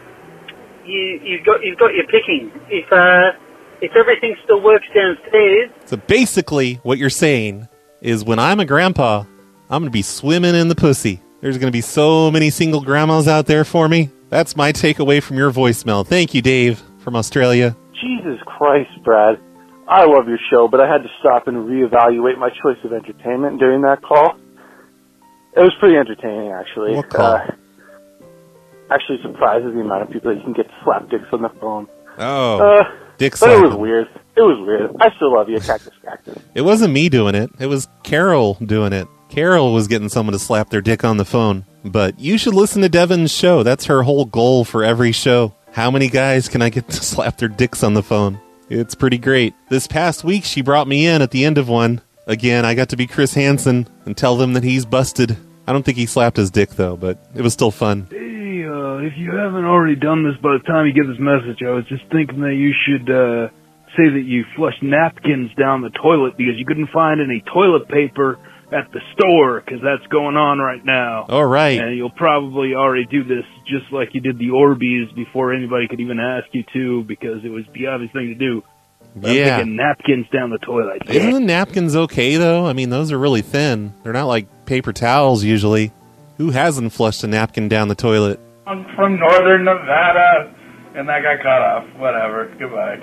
you, you've got you've got your picking. If uh, if everything still works downstairs, So basically, what you're saying is when I'm a grandpa, I'm going to be swimming in the pussy. There's going to be so many single grandmas out there for me. That's my takeaway from your voicemail. Thank you, Dave, from Australia. Jesus Christ, Brad. I love your show, but I had to stop and reevaluate my choice of entertainment during that call. It was pretty entertaining, actually. What call? Uh, actually surprises the amount of people that you can get slap dicks on the phone. Oh, uh, dick But it was slapping. weird. It was weird. I still love you, Cactus Cactus. It wasn't me doing it. It was Carol doing it. Carol was getting someone to slap their dick on the phone. But you should listen to Devin's show. That's her whole goal for every show. How many guys can I get to slap their dicks on the phone? It's pretty great. This past week, she brought me in at the end of one. Again, I got to be Chris Hansen and tell them that he's busted. I don't think he slapped his dick, though, but it was still fun. Hey, uh, if you haven't already done this by the time you get this message, I was just thinking that you should uh, say that you flushed napkins down the toilet because you couldn't find any toilet paper at the store, because that's going on right now. All right. And you'll probably already do this just like you did the Orbeez before anybody could even ask you to, because it was the obvious thing to do. I'm Yeah. thinking napkins down the toilet. Isn't the napkins okay, though? I mean, those are really thin. They're not like paper towels, usually. Who hasn't flushed a napkin down the toilet? I'm from Northern Nevada, and that got cut off. Whatever. Goodbye.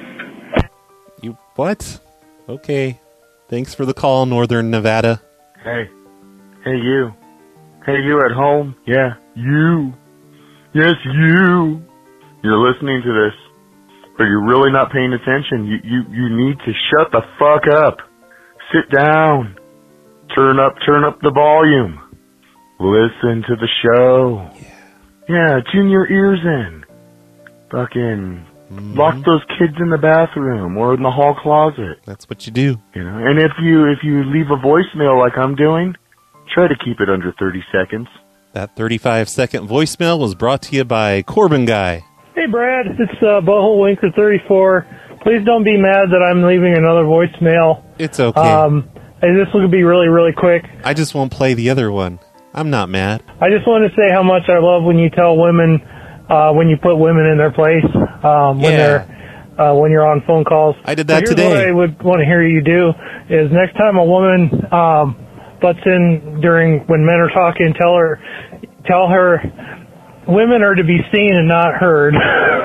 You what? Okay. Thanks for the call, Northern Nevada. Hey. Hey, you. Hey, you at home? Yeah, you. Yes, you. You're listening to this, but you're really not paying attention. You, you, you need to shut the fuck up. Sit down. Turn up, turn up the volume. Listen to the show. Yeah, tune your ears in. Fucking Mm-hmm. lock those kids in the bathroom or in the hall closet. That's what you do. You know, and if you if you leave a voicemail like I'm doing, try to keep it under thirty seconds. That thirty-five second voicemail was brought to you by Corbin Guy. Hey, Brad, it's uh, Butthole Winker thirty-four. Please don't be mad that I'm leaving another voicemail. It's okay. Um, hey, this will be really, really quick. I just won't play the other one. I'm not mad. I just want to say how much I love when you tell women, uh, when you put women in their place, um, when Yeah. they're, uh, when you're on phone calls. I did that so here's today. What I would want to hear you do is next time a woman, um, butts in during, when men are talking, tell her, tell her, women are to be seen and not heard.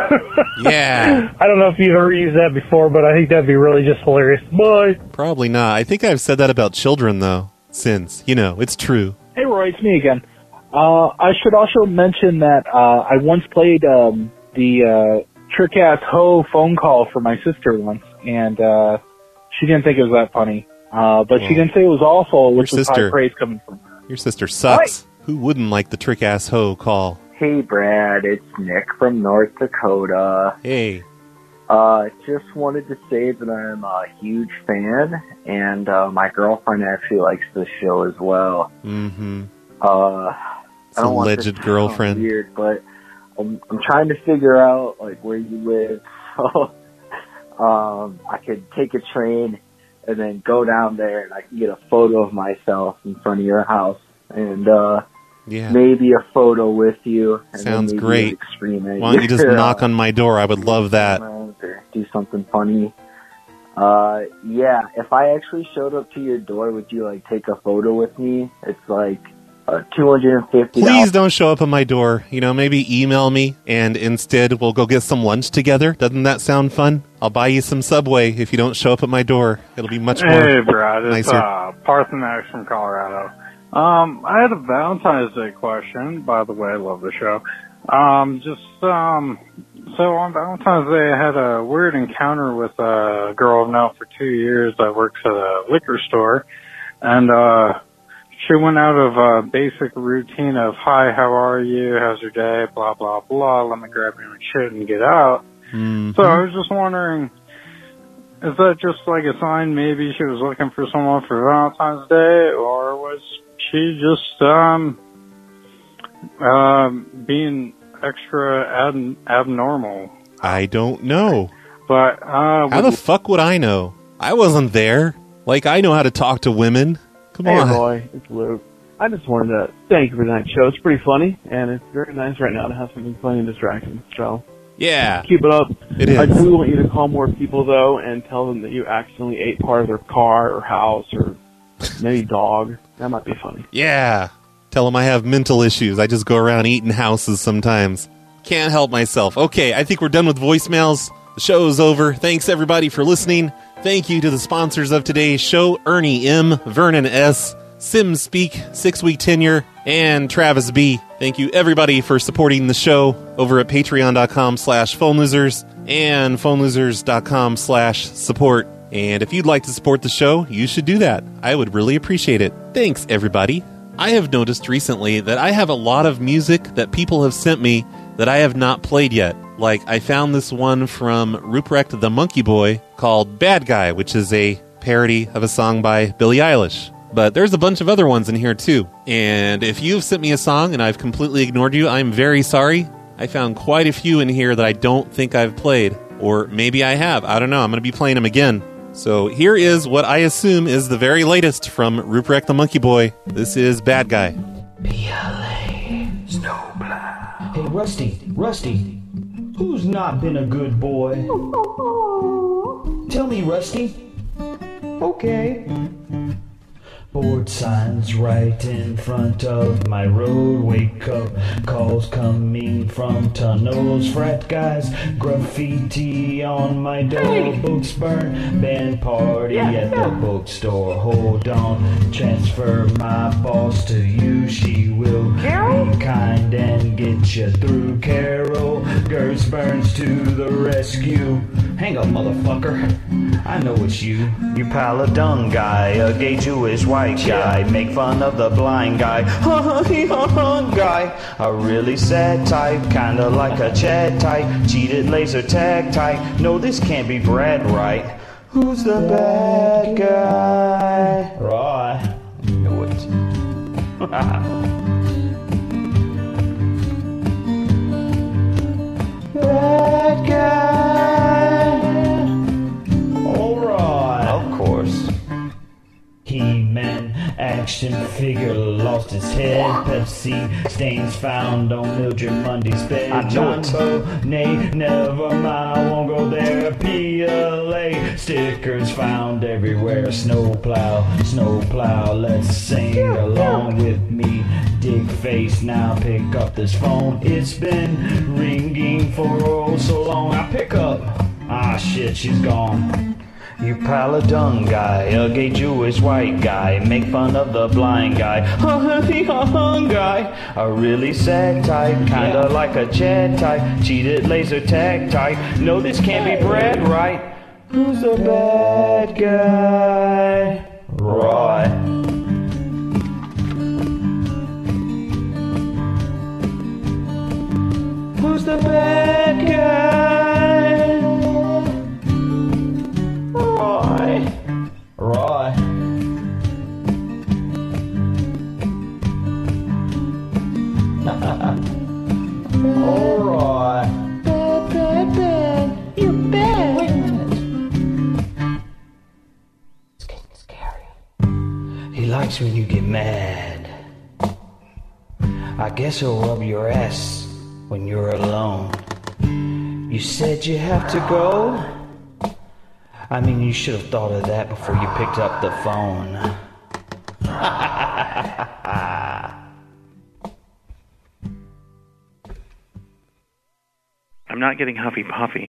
Yeah. I don't know if you've ever used that before, but I think that'd be really just hilarious. Bye. Probably not. I think I've said that about children, though, since, you know, it's true. Hey, Roy, it's me again. Uh, I should also mention that uh, I once played um, the uh, trick-ass hoe phone call for my sister once, and uh, she didn't think it was that funny. Uh, but Well, she didn't say it was awful, which your was high sister- praise coming from her. Your sister sucks. Who wouldn't like the trick-ass hoe call? Hey, Brad, it's Nick from North Dakota. Hey. Uh, just wanted to say that I'm a huge fan, and uh, my girlfriend actually likes the show as well. Mm-hmm. Uh, It's I don't want alleged this to girlfriend. sound weird, but I'm, I'm trying to figure out like where you live, so um, I could take a train and then go down there, and I can get a photo of myself in front of your house, and uh, Yeah. maybe a photo with you. And then Sounds maybe great. an extreme Why don't you just idea. knock on my door? I would love that. Or do something funny. Uh, yeah, if I actually showed up to your door, would you like take a photo with me? It's like uh, two hundred fifty dollars. Please don't show up at my door. You know, maybe email me, and instead we'll go get some lunch together. Doesn't that sound fun? I'll buy you some Subway if you don't show up at my door. It'll be much more Hey, Brad, it's nicer. uh, Parthenax from Colorado. Um, I had a Valentine's Day question. By the way, I love the show. Um, just um, so on Valentine's Day, I had a weird encounter with a girl I've known for two years that works at a liquor store, and uh, she went out of a basic routine of "Hi, how are you? How's your day? Blah blah blah. Let me grab your shit and get out." Mhm. So I was just wondering, is that just like a sign maybe she was looking for someone for Valentine's Day, or was she just um um being extra ab- abnormal? I don't know. But uh How the fuck would I know? I wasn't there. Like, I know how to talk to women. Come Hey, on. Roy, it's Luke. I just wanted to thank you for tonight's show. It's pretty funny, and it's very nice right now to have something funny and distracting. So, Yeah. keep it up. It is. I do want you to call more people, though, and tell them that you accidentally ate part of their car or house or maybe dog. That might be funny. Yeah. Tell them I have mental issues. I just go around eating houses sometimes. Can't help myself. Okay, I think we're done with voicemails. The show is over. Thanks, everybody, for listening. Thank you to the sponsors of today's show, Ernie M., Vernon S., SimSpeak, six-week tenure, and Travis B. Thank you, everybody, for supporting the show over at patreon.com slash phone losers and phonelosers.com slash support. And if you'd like to support the show, you should do that. I would really appreciate it. Thanks, everybody. I have noticed recently that I have a lot of music that people have sent me that I have not played yet. Like, I found this one from Ruprecht the Monkey Boy called Bad Guy, which is a parody of a song by Billie Eilish. But there's a bunch of other ones in here, too. And if you've sent me a song and I've completely ignored you, I'm very sorry. I found quite a few in here that I don't think I've played. Or maybe I have. I don't know. I'm going to be playing them again. So here is what I assume is the very latest from Ruprecht the Monkey Boy. This is Bad Guy. P L A Snowplow. Hey, Rusty, Rusty, who's not been a good boy? Tell me, Rusty. Okay. Board signs right in front of my road. Wake up calls coming from tunnels. Frat guys, graffiti on my door. Hey. Books burn, band party yeah, at yeah. the bookstore. Hold on, transfer my boss to you. She will Carol? be kind and get you through. Carol, Gertz Burns to the rescue. Hang up, motherfucker. I know it's you. You pal of dung guy, a gay Jewish white guy. Make fun of the blind guy. guy. A really sad type, kinda like a Chad type. Cheated laser tag type. No, this can't be Brad, right? Who's the bad guy? Right. Knew it. Bad guy. Alright. Of course. He-Man, action figure, lost his head. Pepsi, stains found on Mildred Mundy's bed. I know it. Jumbo, nay, never mind, I won't go there. P L A, stickers found everywhere. Snowplow, snowplow, let's sing along with me. Dig face, now pick up this phone. It's been ringing for oh so long. I pick up, ah shit, she's gone. You pal of dung guy, a gay Jewish white guy. Make fun of the blind guy. guy. A really sad type, kinda yeah. like a Chad type. Cheated laser tag type. No, this can't be Brad, right? Who's the bad guy? Roy. Who's the bad guy? Roy. Roy. Oh, Roy. Bad, bad, bad. You're bad. Wait a minute. It's getting scary. He likes when you get mad. I guess he'll rub your ass when you're alone. You said you have to go? I mean, you should have thought of that before you picked up the phone. I'm not getting huffy puffy.